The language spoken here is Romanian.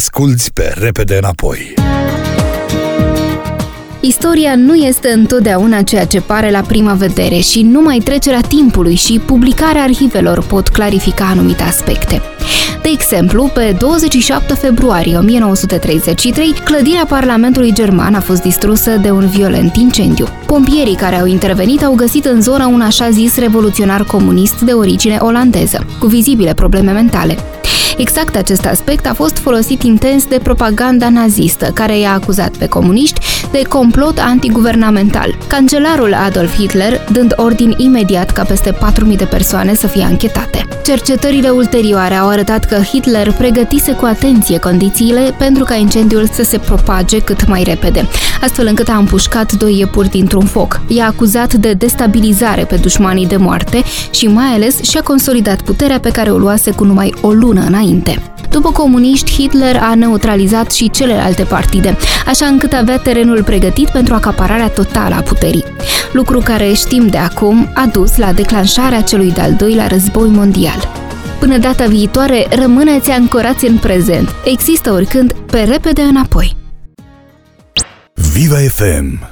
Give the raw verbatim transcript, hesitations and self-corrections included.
Asculți pe Repede Înapoi. Istoria nu este întotdeauna ceea ce pare la prima vedere și numai trecerea timpului și publicarea arhivelor pot clarifica anumite aspecte. De exemplu, pe douăzeci și șapte februarie o mie nouă sute treizeci și trei, clădirea Parlamentului German a fost distrusă de un violent incendiu. Pompierii care au intervenit au găsit în zonă un așa zis revoluționar comunist de origine olandeză, cu vizibile probleme mentale. Exact acest aspect a fost folosit intens de propaganda nazistă, care i-a acuzat pe comuniști de complot antiguvernamental. Cancelarul Adolf Hitler dând ordin imediat ca peste patru mii de persoane să fie anchetate. Cercetările ulterioare au arătat că Hitler pregătise cu atenție condițiile pentru ca incendiul să se propage cât mai repede, astfel încât a împușcat doi iepuri dintr-un foc. I-a acuzat de destabilizare pe dușmanii de moarte și mai ales și-a consolidat puterea pe care o luase cu numai o lună înainte. După comuniști, Hitler a neutralizat și celelalte partide, așa încât avea terenul pregătit pentru acapararea totală a puterii. Lucru care, știm de acum, a dus la declanșarea celui de-al doilea război mondial. Până data viitoare, rămâneți ancorați în prezent. Există oricând pe Repede Înapoi. Viva F M